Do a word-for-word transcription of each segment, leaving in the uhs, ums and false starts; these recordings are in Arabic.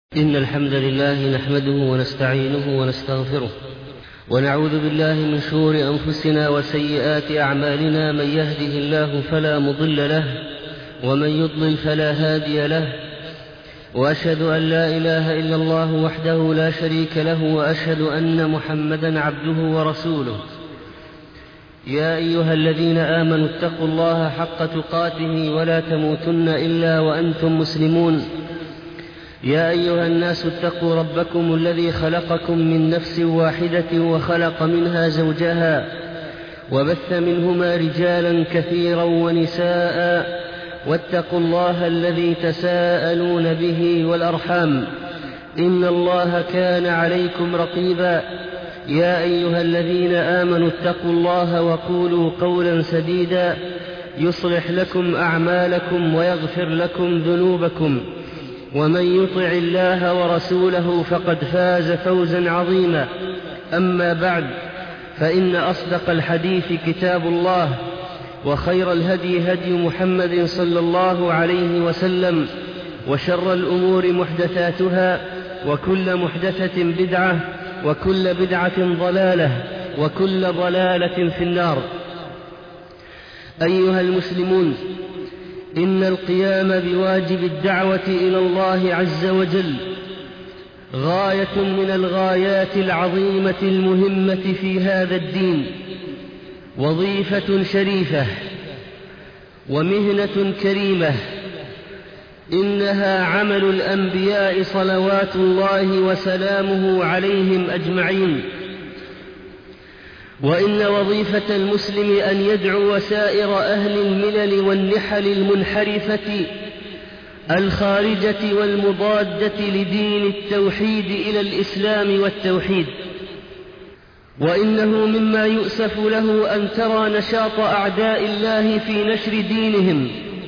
إن الحمد لله نحمده ونستعينه ونستغفره ونعوذ بالله من شرور أنفسنا وسيئات أعمالنا. من يهده الله فلا مضل له ومن يضلل فلا هادي له، وأشهد أن لا إله إلا الله وحده لا شريك له، وأشهد أن محمدا عبده ورسوله. يا أيها الذين آمنوا اتقوا الله حق تقاته ولا تموتن إلا وأنتم مسلمون. يا أيها الناس اتقوا ربكم الذي خلقكم من نفس واحدة وخلق منها زوجها وبث منهما رجالا كثيرا ونساء، واتقوا الله الذي تساءلون به والأرحام، إن الله كان عليكم رقيبا. يا أيها الذين آمنوا اتقوا الله وقولوا قولا سديدا يصلح لكم أعمالكم ويغفر لكم ذنوبكم، ومن يطع الله ورسوله فقد فاز فوزا عظيما. أما بعد، فإن أصدق الحديث كتاب الله، وخير الهدي هدي محمد صلى الله عليه وسلم، وشر الأمور محدثاتها، وكل محدثة بدعة، وكل بدعة ضلالة، وكل ضلالة في النار. أيها المسلمون، إن القيام بواجب الدعوة إلى الله عز وجل غاية من الغايات العظيمة المهمة في هذا الدين، وظيفة شريفة ومهنة كريمة. إنها عمل الأنبياء صلوات الله وسلامه عليهم أجمعين، وإن وظيفة المسلم أن يدعو سائر أهل الملل والنحل المنحرفة الخارجة والمضادة لدين التوحيد إلى الإسلام والتوحيد. وإنه مما يؤسف له أن ترى نشاط أعداء الله في نشر دينهم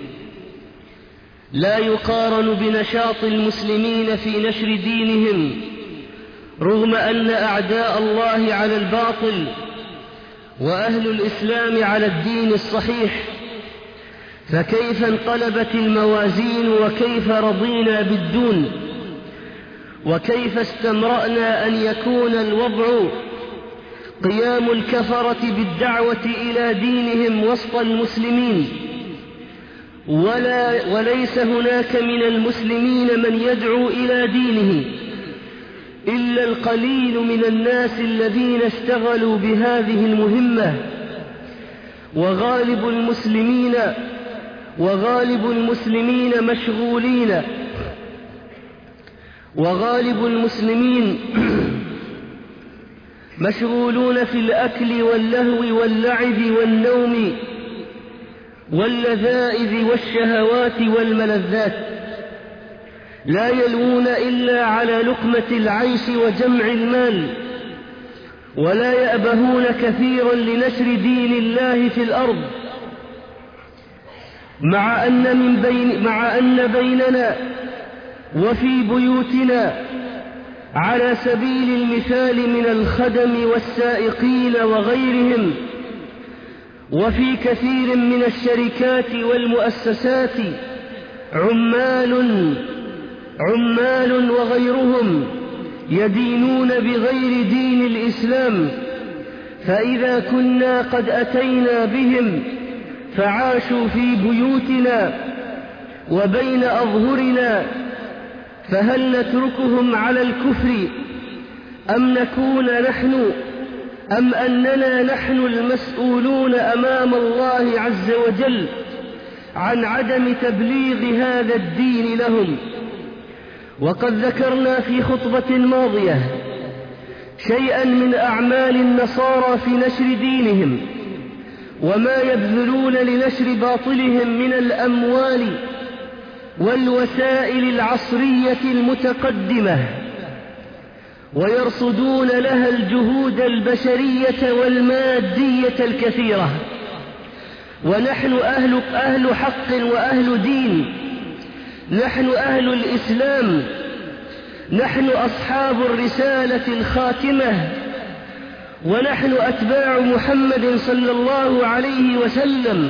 لا يقارن بنشاط المسلمين في نشر دينهم، رغم أن أعداء الله على الباطل وأهل الإسلام على الدين الصحيح. فكيف انقلبت الموازين، وكيف رضينا بالدون، وكيف استمرأنا أن يكون الوضع قيام الكفرة بالدعوة إلى دينهم وسط المسلمين، ولا وليس هناك من المسلمين من يدعو إلى دينه إلا القليل من الناس الذين اشتغلوا بهذه المهمة. وغالب المسلمين وغالب المسلمين مشغولين وغالب المسلمين مشغولون في الأكل واللهو واللعب والنوم واللذائذ والشهوات والملذات، لا يلوون إلا على لقمة العيش وجمع المال، ولا يأبهون كثيرا لنشر دين الله في الأرض، مع أن, من بين مع أن بيننا وفي بيوتنا على سبيل المثال من الخدم والسائقين وغيرهم، وفي كثير من الشركات والمؤسسات عمال عمال وغيرهم يدينون بغير دين الإسلام. فإذا كنا قد أتينا بهم فعاشوا في بيوتنا وبين أظهرنا، فهل نتركهم على الكفر أم نكون نحن أم أننا نحن المسؤولون أمام الله عز وجل عن عدم تبليغ هذا الدين لهم؟ وقد ذكرنا في خطبة ماضية شيئا من أعمال النصارى في نشر دينهم، وما يبذلون لنشر باطلهم من الأموال والوسائل العصرية المتقدمة، ويرصدون لها الجهود البشرية والمادية الكثيرة. ونحن أهل, أهل حق وأهل دين، نحن أهل الإسلام، نحن أصحاب الرسالة الخاتمة، ونحن أتباع محمد صلى الله عليه وسلم،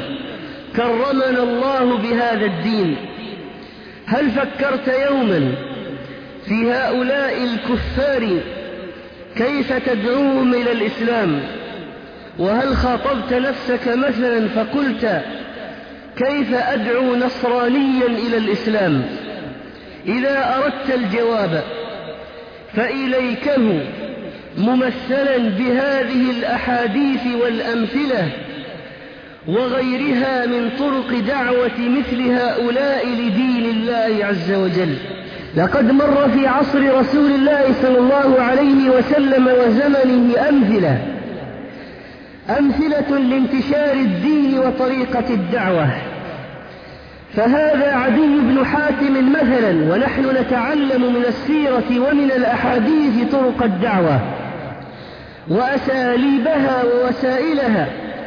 كرمنا الله بهذا الدين. هل فكرت يوما في هؤلاء الكفار كيف تدعوهم إلى الإسلام؟ وهل خاطبت نفسك مثلا فقلت كيف أدعو نصرانيا إلى الإسلام؟ إذا أردت الجواب فإليكه ممثلا بهذه الأحاديث والأمثلة وغيرها من طرق دعوة مثل هؤلاء لدين الله عز وجل. لقد مر في عصر رسول الله صلى الله عليه وسلم وزمنه أمثلة أمثلة لانتشار الدين وطريقة الدعوة، فهذا عدي بن حاتم مثلا، ونحن نتعلم من السيرة ومن الأحاديث طرق الدعوة وأساليبها ووسائلها.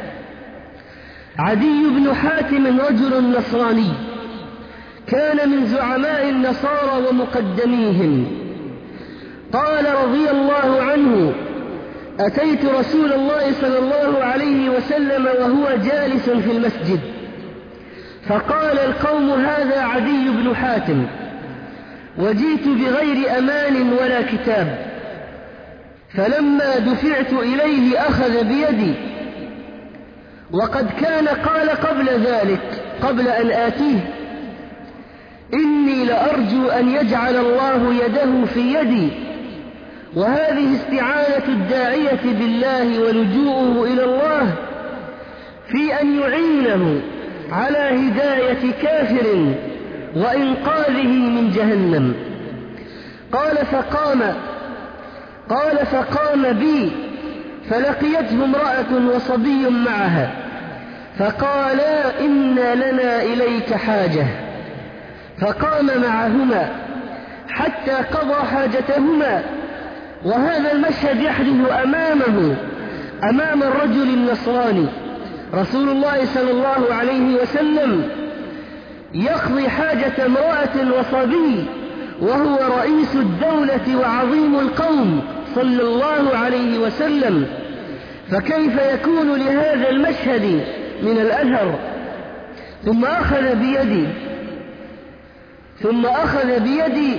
عدي بن حاتم رجل نصراني، كان من زعماء النصارى ومقدميهم. قال رضي الله عنه: أتيت رسول الله صلى الله عليه وسلم وهو جالس في المسجد، فقال القوم: هذا عدي بن حاتم، وجئت بغير أمان ولا كتاب. فلما دفعت إليه أخذ بيدي، وقد كان قال قبل ذلك قبل أن آتيه: إني لأرجو أن يجعل الله يده في يدي. وهذه استعانة الداعية بالله ولجوءه إلى الله في أن يعينه على هداية كافر وإنقاذه من جهنم. قال فقام قال فقام بي، فلقيته امرأة وصبي معها، فقالا: إن لنا إليك حاجة. فقام معهما حتى قضى حاجتهما. وهذا المشهد يحدث أمامه أمام الرجل النصراني. رسول الله صلى الله عليه وسلم يقضي حاجة امرأة وصبي وهو رئيس الدولة وعظيم القوم صلى الله عليه وسلم، فكيف يكون لهذا المشهد من الأثر؟ ثم أخذ بيدي ثم أخذ بيدي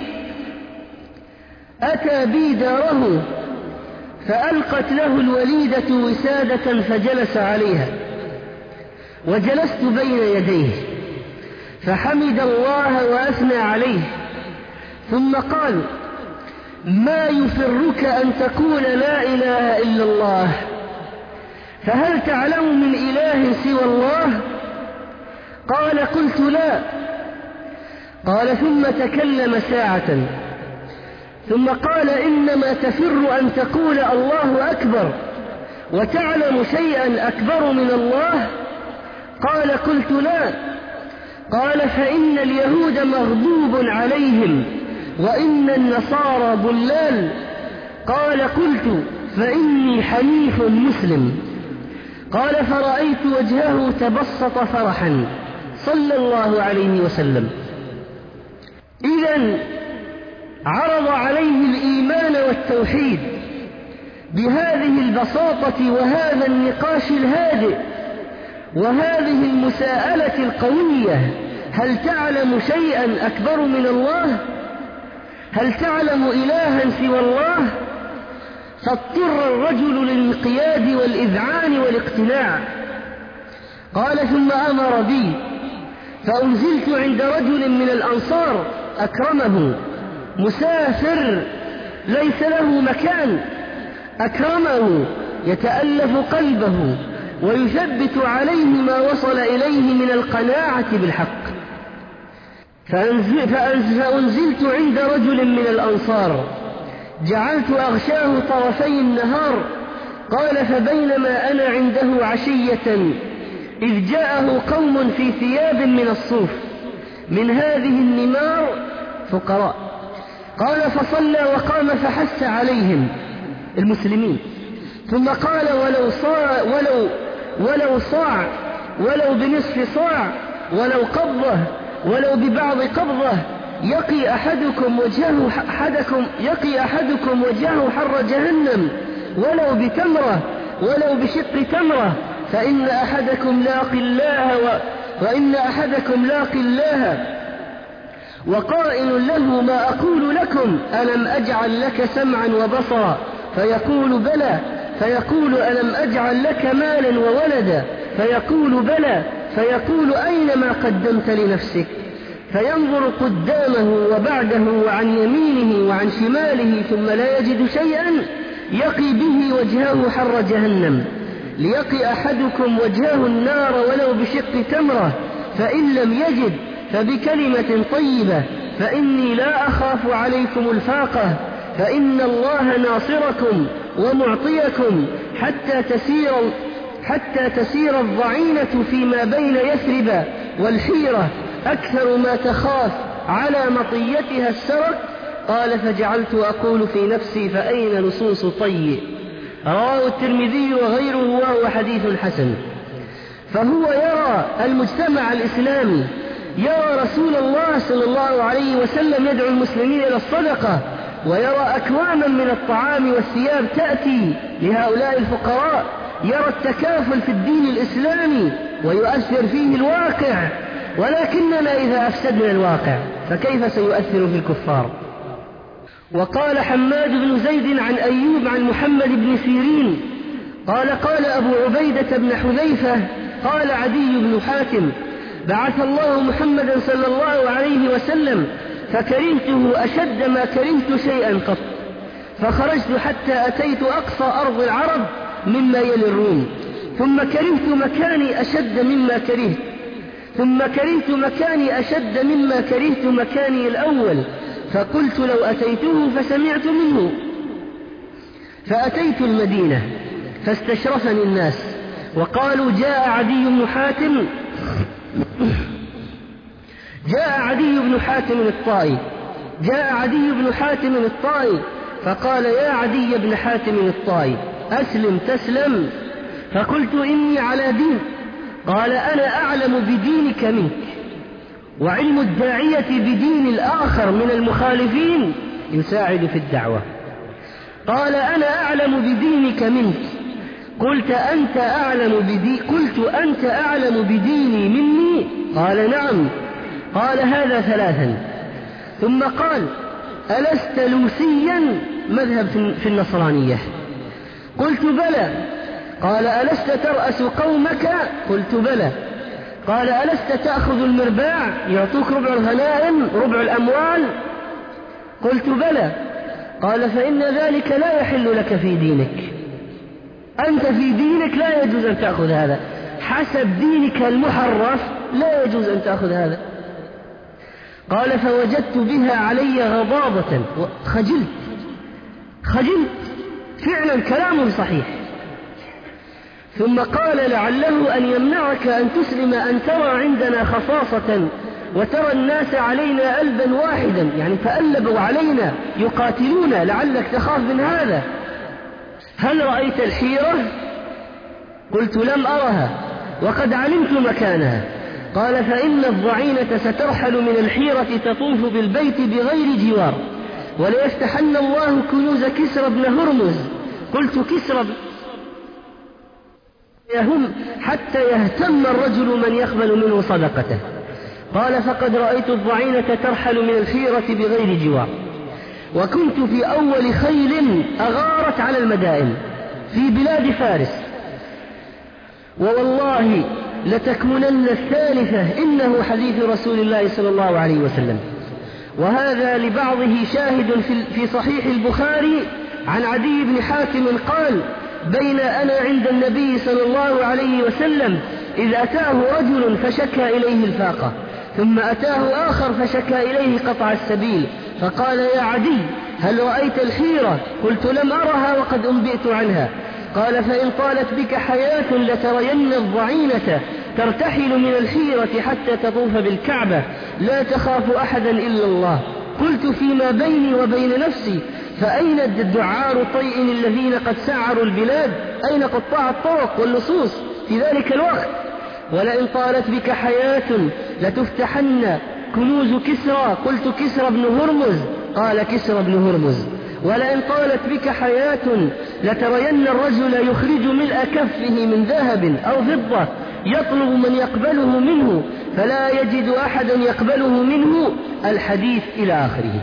أتى بي داره، فألقت له الوليدة وسادة فجلس عليها، وجلست بين يديه، فحمد الله وأثنى عليه، ثم قال: ما يفرك أن تقول لا إله إلا الله؟ فهل تعلم من إله سوى الله؟ قال: قلت لا. قال: ثم تكلم ساعة، ثم قال: إنما تفر أن تقول الله أكبر، وتعلم شيئا أكبر من الله؟ قال: قلت لا. قال: فإن اليهود مغضوب عليهم، وإن النصارى ضلال. قال: قلت: فإني حنيف مسلم. قال: فرأيت وجهه تبسط فرحا صلى الله عليه وسلم. إذن عرض عليه الإيمان والتوحيد بهذه البساطة وهذا النقاش الهادئ وهذه المساءلة القوية: هل تعلم شيئا أكبر من الله؟ هل تعلم إلها سوى الله؟ فاضطر الرجل للانقياد والإذعان والاقتناع. قال: ثم أمر بي، فأنزلت عند رجل من الأنصار أكرمه، مسافر ليس له مكان، أكرمه يتألف قلبه ويثبت عليه ما وصل إليه من القناعة بالحق. فأنزلت عند رجل من الأنصار، جعلت أغشاه طرفي النهار. قال: فبينما أنا عنده عشية إذ جاءه قوم في ثياب من الصوف من هذه النمار فقراء. قال: فصلى وقام فحث عليهم المسلمين، ثم قال: ولو صاع ولو ولو صاع ولو بنصف صاع ولو قبضة ولو ببعض قبضة يقي أحدكم وجهه أحدكم يقي أحدكم وجهه حر جهنم ولو بتمرة ولو بشق تمرة، فإن أحدكم لاقي الله و... وإن أحدكم لاقي الله وقائل له ما أقول لكم ألم أجعل لك سمعا وبصرا فيقول بلى فيقول ألم أجعل لك مالا وولدا فيقول بلى فيقول أين ما قدمت لنفسك فينظر قدامه وبعده وعن يمينه وعن شماله ثم لا يجد شيئا يقي به وجهه حر جهنم ليقي أحدكم وجهه النار ولو بشق تمرة فإن لم يجد فبكلمة طيبة فإني لا أخاف عليكم الفاقة فإن الله ناصركم ومعطيكم حتى تسير حتى تسير الضعينة فيما بين يثرب والحيرة أكثر ما تخاف على مطيتها السرك. قال فجعلت أقول في نفسي فأين لصوص طي. رواه الترمذي وغيره وهو حديث حسن. فهو يرى المجتمع الإسلامي يرى رسول الله صلى الله عليه وسلم يدعو المسلمين إلى الصدقة ويرى أكواما من الطعام والثياب تأتي لهؤلاء الفقراء يرى التكافل في الدين الإسلامي ويؤثر فيه الواقع ولكننا إذا أفسدنا الواقع فكيف سيؤثر في الكفار. وقال حماد بن زيد عن أيوب عن محمد بن سيرين قال قال أبو عبيدة بن حذيفة قال عدي بن حاتم بعث الله محمدا صلى الله عليه وسلم فكرهته أشد ما كرهت شيئا قط فخرجت حتى أتيت أقصى أرض العرب مما يلي الروم ثم كرهت مكاني أشد مما كرهت ثم كرهت مكاني أشد مما كرهت مكاني الأول فقلت لو أتيته فسمعت منه فأتيت المدينة فاستشرفني الناس وقالوا جاء عدي بن حاتم جاء عدي بن حاتم الطائي جاء عدي بن حاتم الطائي فقال يا عدي بن حاتم الطائي أسلم تسلم فقلت إني على دين قال أنا أعلم بدينك منك وعلم الداعية بدين الآخر من المخالفين يساعد في الدعوة. قال أنا أعلم بدينك منك قلت أنت أعلم بدي قلت أنت أعلم بديني مني قال نعم قال هذا ثلاثا ثم قال ألست لوسيا مذهب في النصرانية قلت بلى قال ألست ترأس قومك قلت بلى قال ألست تأخذ المرباع يعطوك ربع الغنائم ربع الأموال قلت بلى قال فإن ذلك لا يحل لك في دينك أنت في دينك لا يجوز أن تأخذ هذا حسب دينك المحرف لا يجوز أن تأخذ هذا. قال فوجدت بها علي غضاضة خجلت خجلت فعلا كلامه صحيح. ثم قال لعله أن يمنعك أن تسلم أن ترى عندنا خصاصة وترى الناس علينا ألبا واحدا يعني فألبوا علينا يقاتلونا لعلك تخاف من هذا. هل رأيت الحيرة؟ قلت لم أرها وقد علمت مكانها. قال فإن الضعينة سترحل من الحيرة تطوف بالبيت بغير جوار وليفتحن الله كنوز كسرى بن هرمز. قلت كسرى يهم حتى يهتم الرجل من يقبل منه صدقته. قال فقد رأيت الضعينة ترحل من الحيرة بغير جوار وكنت في أول خيل أغارت على المدائن في بلاد فارس ووالله لتكونن الثالثة إنه حديث رسول الله صلى الله عليه وسلم. وهذا لبعضه شاهد في صحيح البخاري عن عدي بن حاتم قال بين أنا عند النبي صلى الله عليه وسلم إذ أتاه رجل فشكى إليه الفاقة ثم أتاه آخر فشكى إليه قطع السبيل فقال يا عدي هل رأيت الحيرة؟ قلت لم أرها وقد أنبئت عنها. قال فإن طالت بك حياة لترين الضعينة ترتحل من الحيرة حتى تطوف بالكعبة لا تخاف أحدا إلا الله. قلت فيما بيني وبين نفسي فأين الدعار طيء الذين قد سعروا البلاد؟ أين قطاع الطرق واللصوص في ذلك الوقت؟ ولئن طالت بك حياة لتفتحن كنوز كسرى. قلت كسرى بن هرمز؟ قال كسرى بن هرمز. ولئن طالت بك حياة لترين الرجل يخرج ملء كفه من ذهب أو فضة يطلب من يقبله منه فلا يجد أحدا يقبله منه الحديث إلى آخره.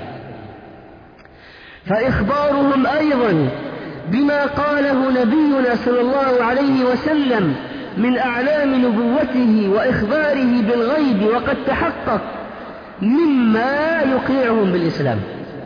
فإخبارهم أيضا بما قاله نبينا صلى الله عليه وسلم من أعلام نبوته وإخباره بالغيب وقد تحقق مما يقنعهم بالإسلام.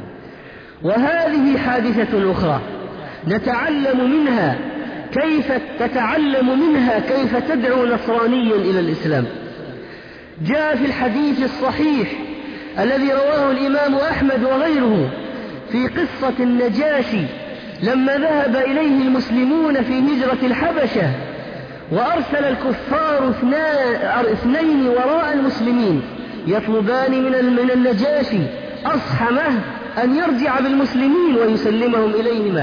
وهذه حادثة أخرى نتعلم منها كيف تتعلم منها كيف تدعو نصرانيا إلى الإسلام. جاء في الحديث الصحيح الذي رواه الإمام أحمد وغيره في قصة النجاشي لما ذهب إليه المسلمون في هجرة الحبشة، وأرسل الكفار اثنين وراء المسلمين يطلبان من النجاشي أصحمه أن يرجع بالمسلمين ويسلمهم إليهما.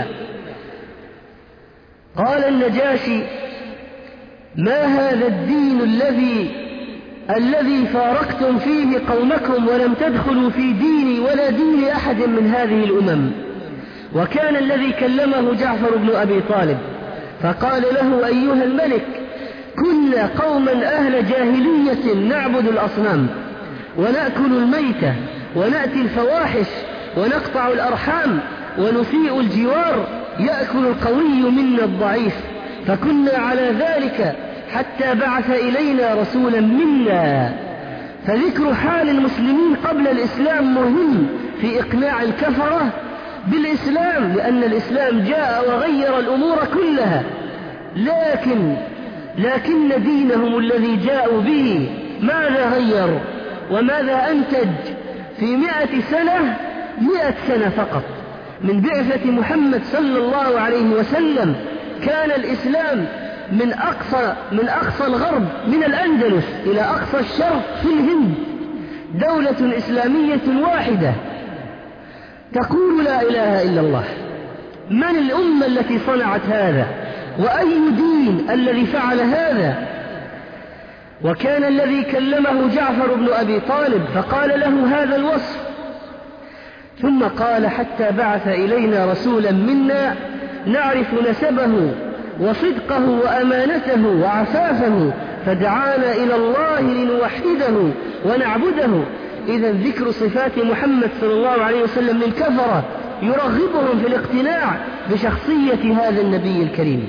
قال النجاشي: ما هذا الدين الذي الذي فارقتم فيه قومكم ولم تدخلوا في ديني ولا دين أحد من هذه الأمم؟ وكان الذي كلمه جعفر بن أبي طالب، فقال له: أيها الملك، كنا قوما أهل جاهلية نعبد الأصنام ونأكل الميتة ونأتي الفواحش ونقطع الأرحام ونسيء الجوار، يأكل القوي منا الضعيف، فكنا على ذلك حتى بعث إلينا رسولا منا. فذكر حال المسلمين قبل الإسلام مهم في إقناع الكفرة بالإسلام، لأن الإسلام جاء وغير الأمور كلها، لكن لكن دينهم الذي جاءوا به ماذا غير وماذا أنتج في مئة سنة؟ مئة سنة فقط من بعثة محمد صلى الله عليه وسلم كان الإسلام من أقصى من أقصى الغرب، من الأندلس إلى أقصى الشرق في الهند، دولة إسلامية واحدة تقول لا إله إلا الله. من الأمة التي صنعت هذا؟ وأي دين الذي فعل هذا؟ وكان الذي كلمه جعفر بن أبي طالب فقال له هذا الوصف، ثم قال: حتى بعث إلينا رسولا منا نعرف نسبه وصدقه وأمانته وعفافه، فدعانا إلى الله لنوحده ونعبده. إذا ذكر صفات محمد صلى الله عليه وسلم للكفرة يرغبهم في الاقتناع بشخصية هذا النبي الكريم.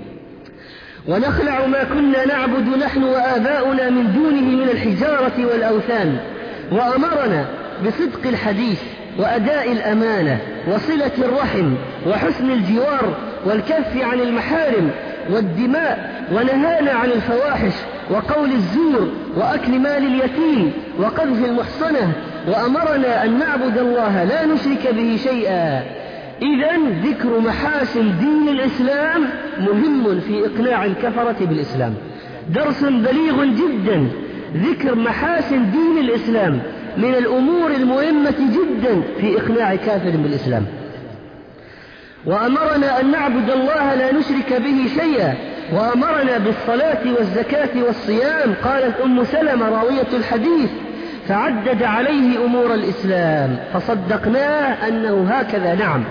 ونخلع ما كنا نعبد نحن وآباؤنا من دونه من الحجارة والأوثان، وأمرنا بصدق الحديث وأداء الأمانة وصلة الرحم وحسن الجوار والكف عن المحارم والدماء، ونهانا عن الفواحش وقول الزور وأكل مال اليتيم وقذف المحصنة، وأمرنا أن نعبد الله لا نشرك به شيئا. إذن ذكر محاسن دين الإسلام مهم في إقناع الكفرة بالإسلام، درس بليغ جدا. ذكر محاسن دين الإسلام من الأمور المهمة جدا في إقناع كافر بالإسلام. وأمرنا أن نعبد الله لا نشرك به شيئا، وأمرنا بالصلاة والزكاة والصيام. قالت أم سلمة راوية الحديث: فعدد عليه أمور الإسلام فصدقناه أنه هكذا. نعم.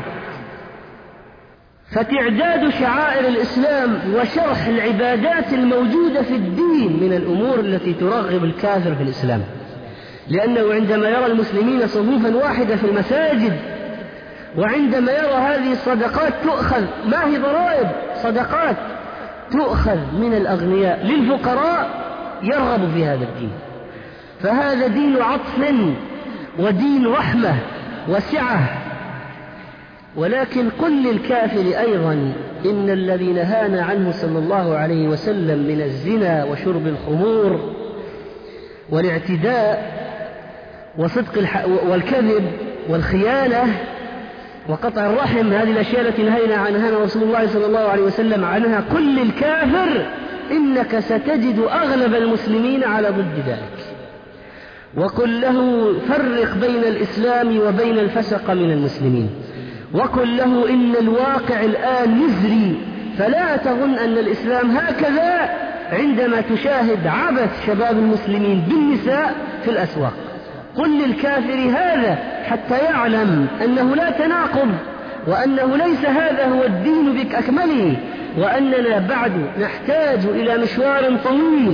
فتعداد شعائر الإسلام وشرح العبادات الموجودة في الدين من الأمور التي ترغب الكافر في الإسلام، لأنه عندما يرى المسلمين صفوفا واحدة في المساجد، وعندما يرى هذه الصدقات تؤخذ، ما هي ضرائب، صدقات تؤخذ من الأغنياء للفقراء، يرغب في هذا الدين. فهذا دين عطف ودين رحمة وسعة. ولكن قل للكافر أيضا: إن الذي نهانا عنه صلى الله عليه وسلم من الزنا وشرب الخمور والاعتداء وصدق الح... والكذب والخيانة وقطع الرحم، هذه الأشياء التي نهينا عنها رسول الله صلى الله عليه وسلم عنها، قل للكافر: إنك ستجد أغلب المسلمين على ضد ذلك. وقل له: فرق بين الإسلام وبين الفسق من المسلمين. وقل له: إن الواقع الآن مزري، فلا تظن أن الإسلام هكذا عندما تشاهد عبث شباب المسلمين بالنساء في الأسواق. قل للكافر هذا حتى يعلم أنه لا تناقض، وأنه ليس هذا هو الدين بأكمله، وأننا بعد نحتاج إلى مشوار طويل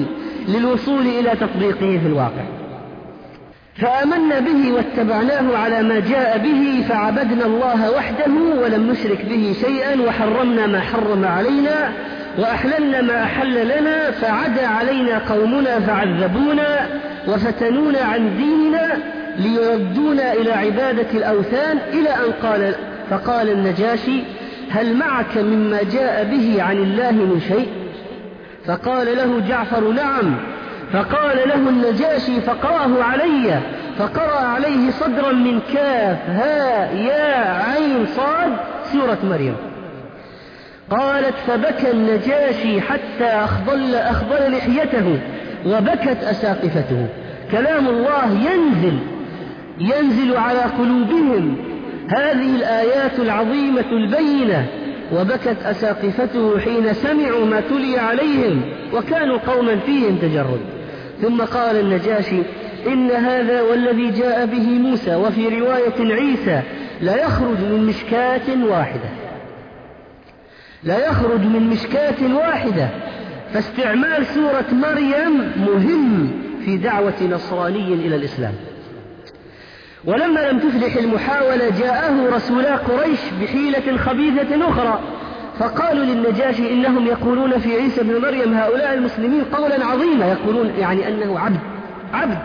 للوصول إلى تطبيقه في الواقع. فآمنا به واتبعناه على ما جاء به، فعبدنا الله وحده ولم نشرك به شيئا، وحرمنا ما حرم علينا، وأحللنا ما أحل لنا، فعدا علينا قومنا فعذبونا وفتنونا عن ديننا ليردونا إلى عبادة الأوثان، إلى أن قال فقال النجاشي: هل معك مما جاء به عن الله من شيء؟ فقال له جعفر: نعم. فقال له النجاشي: فقرأه علي. فقرأ عليه صدرا من كاف ها يا عين صاد سورة مريم. قالت: فبكى النجاشي حتى أخضل, أخضل لحيته وبكت أساقفته. كلام الله ينزل ينزل على قلوبهم هذه الآيات العظيمة البينة، وبكت أساقفته حين سمعوا ما تلي عليهم، وكانوا قوما فيهم تجرد. ثم قال النجاشي: إن هذا والذي جاء به موسى وفي رواية عيسى لا يخرج من مشكاة واحدة لا يخرج من مشكاة واحدة فاستعمال سورة مريم مهم في دعوة نصراني إلى الإسلام. ولما لم تفلح المحاولة جاءه رسولا قريش بحيلة خبيثة أخرى، فقالوا للنجاشي: إنهم يقولون في عيسى بن مريم هؤلاء المسلمين قولا عظيما، يقولون يعني أنه عبد عبد.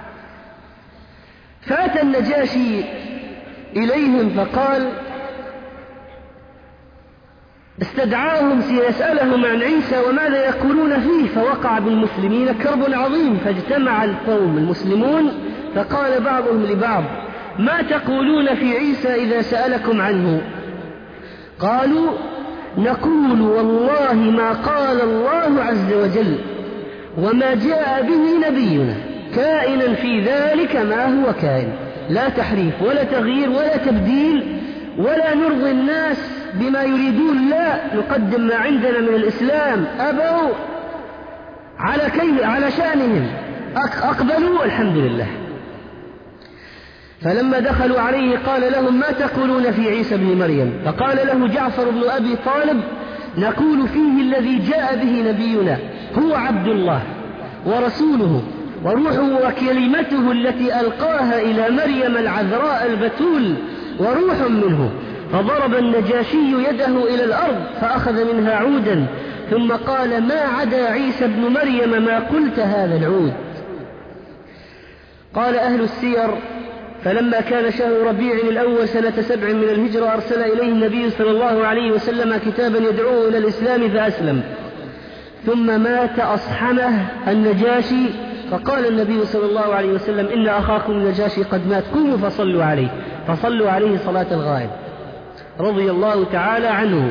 فأتى النجاشي إليهم فقال استدعاهم ليسألهم عن عيسى وماذا يقولون فيه، فوقع بالمسلمين كرب عظيم، فاجتمع القوم المسلمون فقال بعضهم لبعض: ما تقولون في عيسى إذا سألكم عنه؟ قالوا: نقول والله ما قال الله عز وجل وما جاء به نبينا، كائنا في ذلك ما هو كائن، لا تحريف ولا تغيير ولا تبديل، ولا نرضي الناس بما يريدون، لا نقدم ما عندنا من الإسلام. أبوا على كيف على شأنهم، أقبلوا الحمد لله. فلما دخلوا عليه قال لهم: ما تقولون في عيسى بن مريم؟ فقال له جعفر بن أبي طالب: نقول فيه الذي جاء به نبينا هو عبد الله ورسوله وروحه وكلمته التي ألقاها إلى مريم العذراء البتول وروح منه. فضرب النجاشي يده إلى الأرض فأخذ منها عودا، ثم قال: ما عدا عيسى بن مريم ما قلت هذا العود. قال أهل السير: فلما كان شهر ربيع الأول سنة سبع من الهجرة أرسل إليه النبي صلى الله عليه وسلم كتابا يدعوه إلى الإسلام فأسلم، ثم مات أصحمه النجاشي، فقال النبي صلى الله عليه وسلم: إن أخاكم النجاشي قد مات، قوموا فصلوا عليه، فصلوا عليه صلاة الغائب رضي الله تعالى عنه.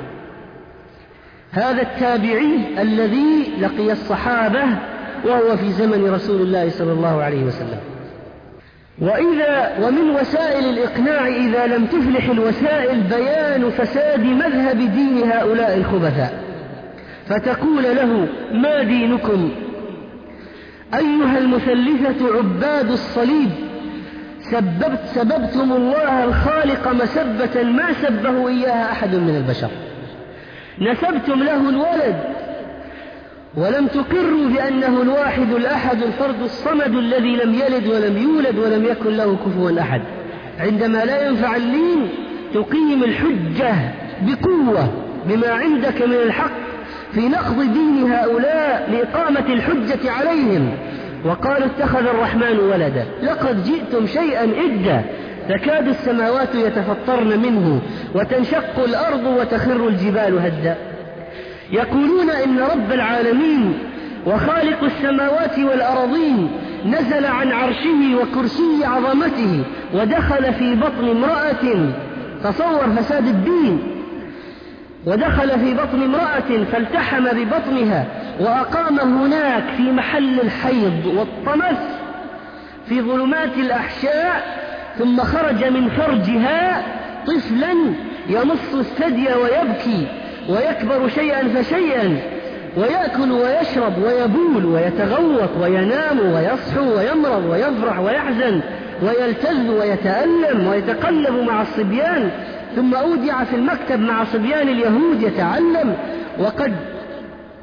هذا التابعي الذي لقي الصحابة وهو في زمن رسول الله صلى الله عليه وسلم. وإذا ومن وسائل الإقناع إذا لم تفلح الوسائل بيان فساد مذهب دين هؤلاء الخبثاء، فتقول له: ما دينكم أيها المثلثة عباد الصليب؟ سببت سببتم الله الخالق مسبة ما سبه إياها أحد من البشر، نسبتم له الولد ولم تقروا بأنه الواحد الأحد الفرد الصمد الذي لم يلد ولم يولد ولم يكن له كفوا أحد. عندما لا ينفع اللين تقيم الحجة بقوة بما عندك من الحق في نقض دين هؤلاء لإقامة الحجة عليهم. وقالوا: اتخذ الرحمن ولدا، لقد جئتم شيئا إدا، تكاد السماوات يتفطرن منه وتنشق الأرض وتخر الجبال هدا. يقولون إن رب العالمين وخالق السماوات والأرضين نزل عن عرشه وكرسي عظمته ودخل في بطن امرأة، تصور فساد الدين، ودخل في بطن امرأة فالتحم ببطنها وأقام هناك في محل الحيض والطمس في ظلمات الأحشاء، ثم خرج من فرجها طفلا يمص الثدي ويبكي ويكبر شيئا فشيئا، ويأكل ويشرب ويبول ويتغوط وينام ويصحو ويمرض ويفرح ويحزن ويلتذ ويتألم ويتقلب مع الصبيان، ثم أودع في المكتب مع صبيان اليهود يتعلم. وقد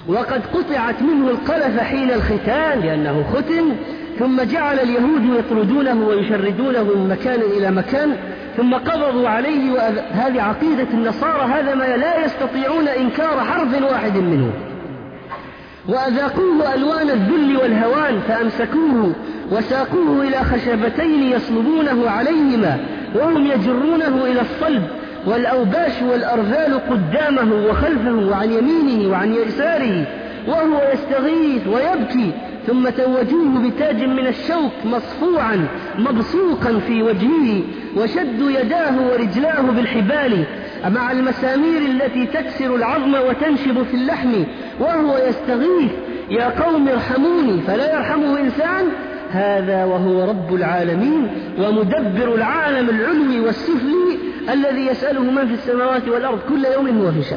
وقد قطعت منه القلفة حين الختان لأنه ختن، ثم جعل اليهود يطردونه ويشردونه من مكان إلى مكان، ثم قبضوا عليه. وهذه عقيدة النصارى، هذا ما لا يستطيعون إنكار حرف واحد منه. وأذاقوه ألوان الذل والهوان فأمسكوه وساقوه إلى خشبتين يصلبونه عليهما وهم يجرونه إلى الصلب، والأوباش والأرذال قدامه وخلفه وعن يمينه وعن يساره وهو يستغيث ويبكي، ثم توجوه بتاج من الشوك مصفوعا مبصوقا في وجهه، وشدوا يداه ورجلاه بالحبال مع المسامير التي تكسر العظم وتنشب في اللحم، وهو يستغيث يا قوم ارحموني، فلا يرحمه إنسان. هذا وهو رب العالمين ومدبر العالم العلوي والسفلي الذي يسأله من في السماوات والأرض كل يوم هو في شأن.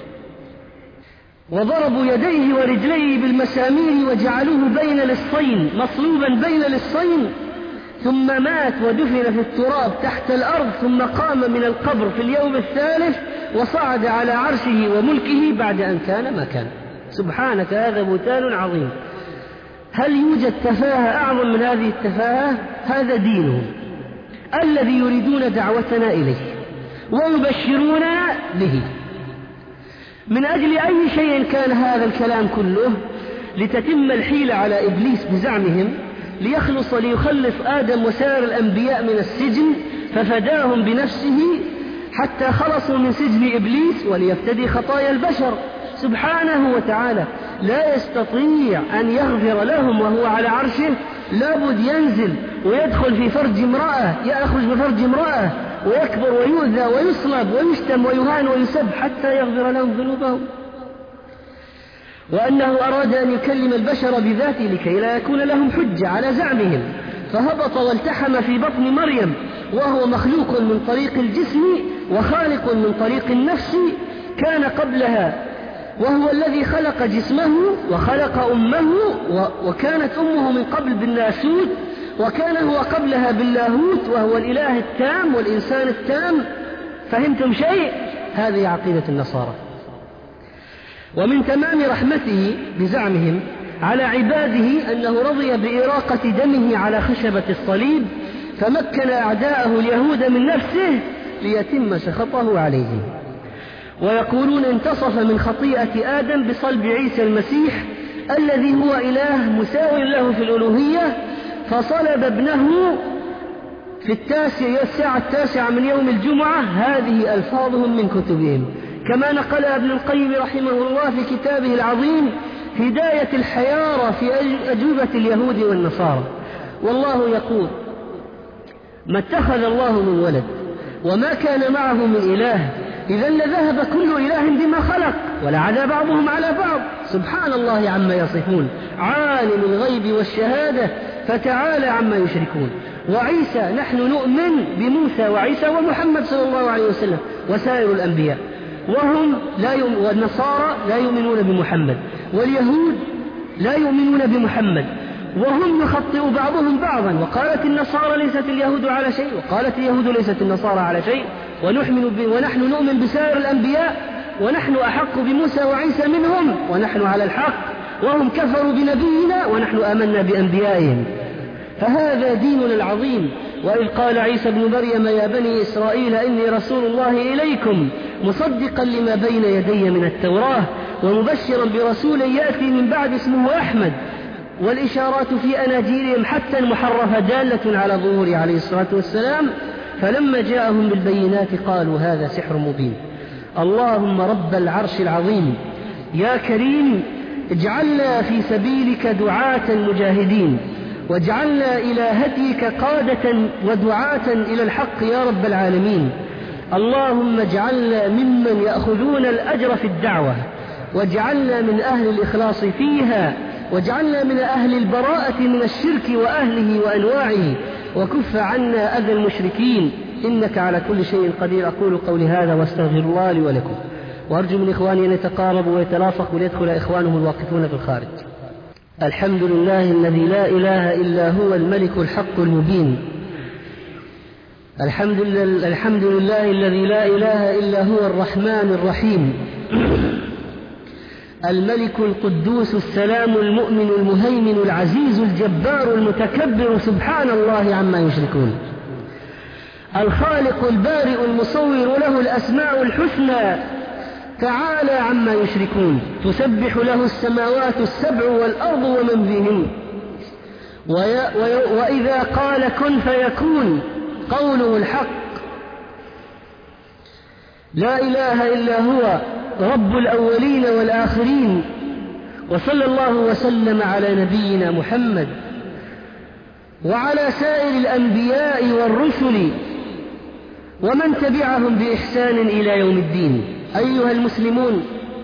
وضربوا يديه ورجليه بالمسامير وجعلوه بين لصين، مصلوبا بين لصين، ثم مات ودفن في التراب تحت الأرض، ثم قام من القبر في اليوم الثالث وصعد على عرشه وملكه بعد أن كان ما كان. سبحانك، هذا بهتان عظيم. هل يوجد تفاهة أعظم من هذه التفاهة؟ هذا دينهم الذي يريدون دعوتنا إليه ويبشروننا به. من أجل أي شيء كان هذا الكلام كله؟ لتتم الحيلة على إبليس بزعمهم، ليخلص ليخلص آدم وسائر الأنبياء من السجن ففداهم بنفسه حتى خلصوا من سجن إبليس وليفتدي خطايا البشر. سبحانه وتعالى لا يستطيع أن يغفر لهم وهو على عرشه، لابد ينزل ويدخل في فرج امرأة، يخرج بفرج امرأة ويكبر ويؤذى ويصلب ويشتم ويهان ويسب حتى يغفر لهم ذنوبهم. وأنه أراد أن يكلم البشر بذاته لكي لا يكون لهم حجة على زعمهم، فهبط والتحم في بطن مريم وهو مخلوق من طريق الجسم وخالق من طريق النفس، كان قبلها وهو الذي خلق جسمه وخلق أمه، وكانت أمه من قبل بالناسوت، وكان هو قبلها باللاهوت وهو الإله التام والإنسان التام. فهمتم شيء؟ هذه عقيدة النصارى. ومن تمام رحمته بزعمهم على عباده أنه رضي بإراقة دمه على خشبة الصليب، فمكن أعداءه اليهود من نفسه ليتم سخطه عليهم. ويقولون انتصف من خطيئة آدم بصلب عيسى المسيح الذي هو إله مساو له في الألوهية، فصلب ابنه في التاسع الساعة التاسعة من يوم الجمعة. هذه ألفاظهم من كتبهم، كما نقل ابن القيم رحمه الله في كتابه العظيم هداية الحيارى في أجوبة اليهود والنصارى. والله يقول: ما اتخذ الله من ولد وما كان معه من إله، إذا لذهب كل إله بما خلق ولعلى بعضهم على بعض، سبحان الله عما يصفون، عالم الغيب والشهادة فتعالى عما يشركون. وعيسى، نحن نؤمن بموسى وعيسى ومحمد صلى الله عليه وسلم وسائر الأنبياء، وهم لا يؤمن، والنصارى لا يؤمنون بمحمد، واليهود لا يؤمنون بمحمد، وهم يخطئ بعضهم بعضا. وقالت النصارى ليست اليهود على شيء، وقالت اليهود ليست النصارى على شيء، ونحن نؤمن بسائر الأنبياء، ونحن أحق بموسى وعيسى منهم، ونحن على الحق، وهم كفروا بنبينا ونحن آمنا بأنبيائهم. فهذا ديننا العظيم. وإذ قال عيسى بن مريم: يا بني إسرائيل إني رسول الله إليكم مصدقا لما بين يدي من التوراة ومبشرا برسول يأتي من بعد اسمه أحمد. والإشارات في أناجيلهم حتى المحرفة دالة على ظهور عليه الصلاة والسلام. فلما جاءهم بالبينات قالوا هذا سحر مبين. اللهم رب العرش العظيم يا كريم، اجعلنا في سبيلك دعاة مجاهدين، واجعلنا إلى هديك قادة ودعاة إلى الحق يا رب العالمين. اللهم اجعلنا ممن يأخذون الأجر في الدعوة، واجعلنا من أهل الإخلاص فيها، واجعلنا من أهل البراءة من الشرك وأهله وأنواعه، وكف عنا أذى المشركين، إنك على كل شيء قدير. أقول قولي هذا واستغفر الله لي ولكم، وأرجو من إخواني أن يتقاربوا ويترافقوا ليدخل إخوانهم الواقفون في الخارج. الحمد لله الذي لا إله إلا هو الملك الحق المبين. الحمد لله, الحمد لله الذي لا إله إلا هو الرحمن الرحيم. الملك القدوس السلام المؤمن المهيمن العزيز الجبار المتكبر سبحان الله عما يشركون. الخالق البارئ المصور له الأسماء الحسنى تعالى عما يشركون. تسبح له السماوات السبع والأرض ومن فيهن، وإذا قال كن فيكون قوله الحق. لا إله إلا هو رب الأولين والآخرين. وصلى الله وسلم على نبينا محمد وعلى سائر الأنبياء والرسل ومن تبعهم بإحسان إلى يوم الدين. أيها المسلمون،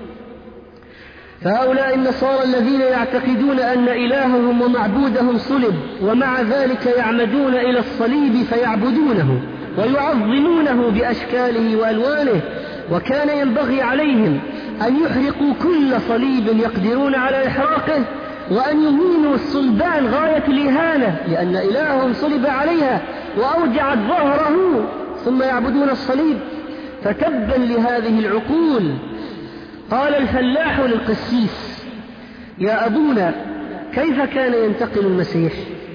فهؤلاء النصارى الذين يعتقدون أن إلههم ومعبودهم صلب ومع ذلك يعمدون إلى الصليب فيعبدونه ويعظمونه بأشكاله وألوانه، وكان ينبغي عليهم أن يحرقوا كل صليب يقدرون على إحراقه وأن يهينوا الصلبان غاية الإهانة، لأن إلههم صلب عليها وأوجعت ظهره ثم يعبدون الصليب. فتبا لهذه العقول. قال الفلاح للقسيس: يا أبونا، كيف كان ينتقل المسيح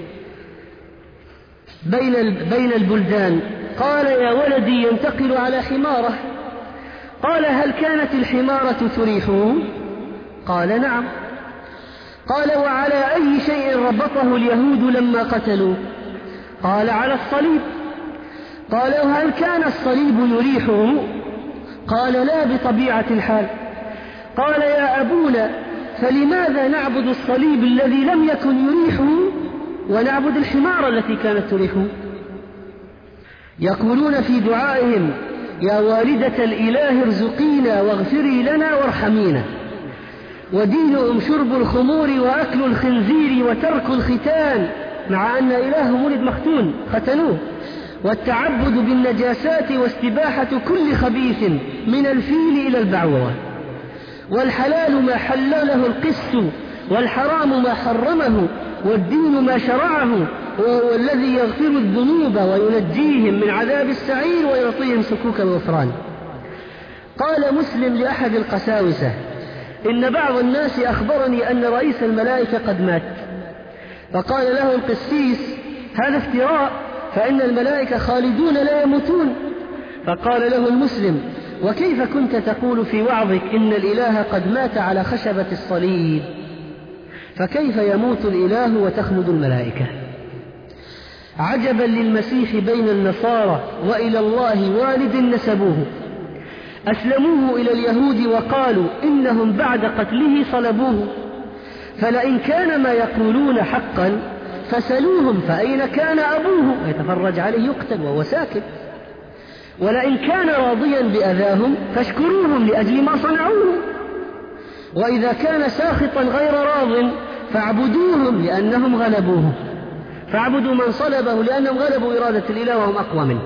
بين بين البلدان؟ قال: يا ولدي، ينتقل على حمارة. قال: هل كانت الحمارة تريحه؟ قال: نعم. قال: وعلى أي شيء ربطه اليهود لما قتلوا؟ قال: على الصليب. قال: هل كان الصليب يريحه؟ قال: لا، بطبيعة الحال. قال: يا أبونا، فلماذا نعبد الصليب الذي لم يكن يريحه ونعبد الحمار التي كانت تريحه؟ يقولون في دعائهم: يا والدة الإله ارزقينا واغفري لنا وارحمينا. ودينهم شرب الخمور وأكل الخنزير وترك الختان، مع أن إلههم ولد مختون ختنوه، والتعبد بالنجاسات واستباحة كل خبيث من الفيل إلى البعوضة، والحلال ما حلله القس والحرام ما حرمه، والدين ما شرعه، وهو الذي يغفر الذنوب وينجيهم من عذاب السعير ويعطيهم سكوك الغفران. قال مسلم لأحد القساوسة: إن بعض الناس أخبرني أن رئيس الملائكة قد مات. فقال له القسيس: هذا افتراء، فإن الملائكة خالدون لا يموتون. فقال له المسلم: وكيف كنت تقول في وعظك إن الإله قد مات على خشبة الصليب؟ فكيف يموت الإله وتخلد الملائكة؟ عجبا للمسيح بين النصارى وإلى الله والد نسبوه، أسلموه إلى اليهود وقالوا إنهم بعد قتله صلبوه، فلئن كان ما يقولون حقا فسلوهم فأين كان أبوه؟ يتفرج عليه يقتل وهو ساكت. ولئن كان راضيا بأذاهم فاشكروهم لأجل ما صنعوه، وإذا كان ساخطا غير راض فاعبدوهم لأنهم غلبوه، فاعبدوا من صلبه لأنهم غلبوا إرادة الإله وهم أقوى منه.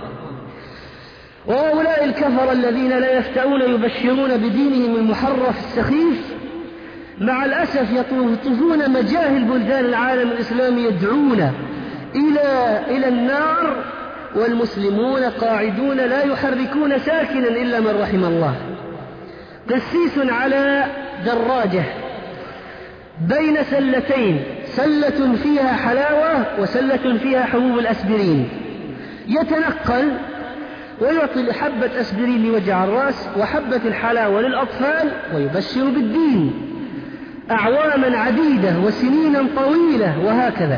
وهؤلاء الكفر الذين لا يفتؤون يبشرون بدينهم المحرف السخيف، مع الأسف يطوفون مجاهل بلدان العالم الإسلامي يدعون إلى إلى النار، والمسلمون قاعدون لا يحركون ساكنا إلا من رحم الله. قسيس على دراجة بين سلتين، سلة فيها حلاوة وسلة فيها حبوب الأسبرين، يتنقل ويعطي حبة أسبرين لوجع الرأس وحبة الحلاوة للأطفال ويبشر بالدين أعواما عديدة وسنينا طويلة وهكذا.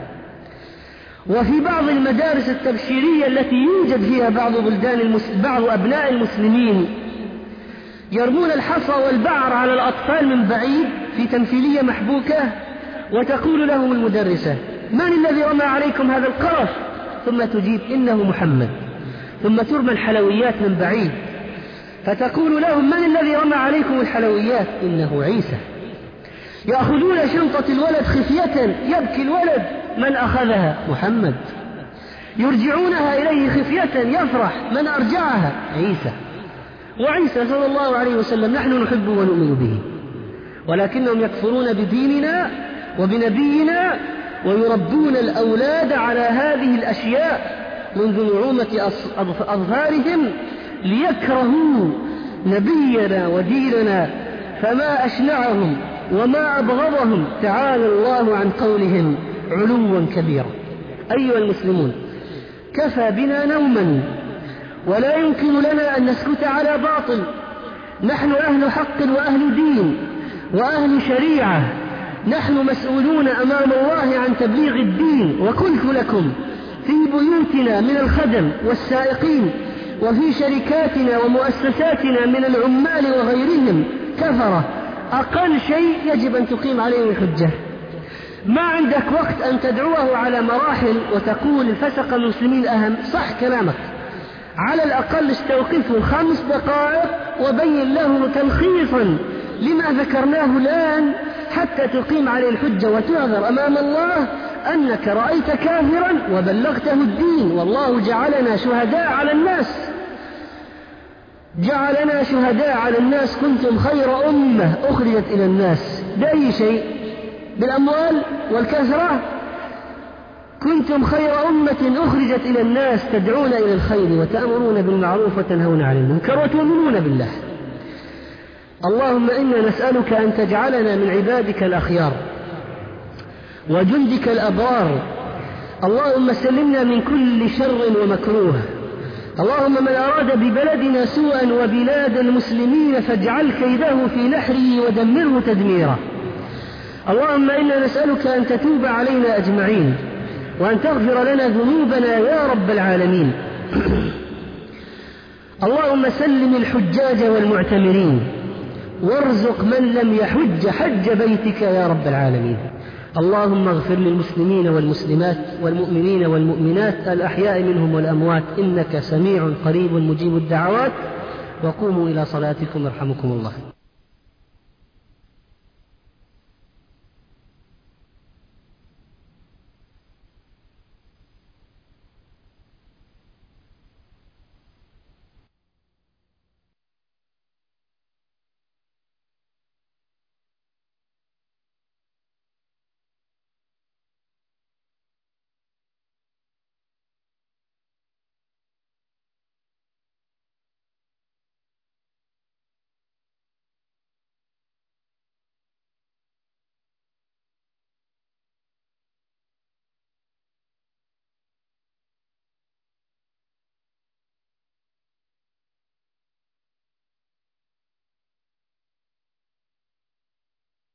وفي بعض المدارس التبشيرية التي يوجد فيها بعض بلدان المس... بعض أبناء المسلمين يرمون الحصى والبعر على الأطفال من بعيد في تمثيلية محبوكة، وتقول لهم المدرسة: من الذي رمى عليكم هذا القرف؟ ثم تجيب: إنه محمد. ثم ترمى الحلويات من بعيد، فتقول لهم: من الذي رمى عليكم الحلويات؟ إنه عيسى. يأخذون شنطة الولد خفية، يبكي الولد: من أخذها؟ محمد. يرجعونها إليه خفية، يفرح: من أرجعها؟ عيسى. وعيسى صلى الله عليه وسلم نحن نحبه ونؤمن به، ولكنهم يكفرون بديننا وبنبينا ويربون الأولاد على هذه الأشياء منذ نعومة أظفارهم ليكرهوا نبينا وديننا. فما أشنعهم وما أبغضهم، تعالى الله عن قولهم علوا كبيرا. أيها المسلمون، كفى بنا نوما، ولا يمكن لنا أن نسكت على باطل. نحن أهل حق وأهل دين وأهل شريعة، نحن مسؤولون أمام الله عن تبليغ الدين. وقلت لكم في بيوتنا من الخدم والسائقين، وفي شركاتنا ومؤسساتنا من العمال وغيرهم كفرة، أقل شيء يجب أن تقيم عليهم الحجة. ما عندك وقت أن تدعوه على مراحل وتقول الفسق المسلمين أهم، صح كلامك، على الأقل استوقفه خمس دقائق وبين له تلخيصا لما ذكرناه الآن حتى تقيم عليه الحجة وتعذر أمام الله أنك رأيت كافرا وبلغته الدين. والله جعلنا شهداء على الناس، جعلنا شهداء على الناس، كنتم خير أمة أخرجت إلى الناس. بأي شيء؟ بالأموال والكثرة؟ كنتم خير أمة أخرجت إلى الناس تدعون إلى الخير وتأمرون بالمعروف وتنهون عن المنكر وتؤمنون بالله. اللهم إنا نسألك أن تجعلنا من عبادك الأخيار وجندك الأبرار. اللهم سلمنا من كل شر ومكروه. اللهم من أراد ببلدنا سوءا وبلاد المسلمين فاجعل كيده في نحره ودمره تدميرا. اللهم إنا نسألك أن تتوب علينا أجمعين وأن تغفر لنا ذنوبنا يا رب العالمين. اللهم سلم الحجاج والمعتمرين، وارزق من لم يحج حج بيتك يا رب العالمين. اللهم اغفر للمسلمين والمسلمات والمؤمنين والمؤمنات الأحياء منهم والأموات، إنك سميع قريب مجيب الدعوات. وقوموا إلى صلاتكم يرحمكم الله.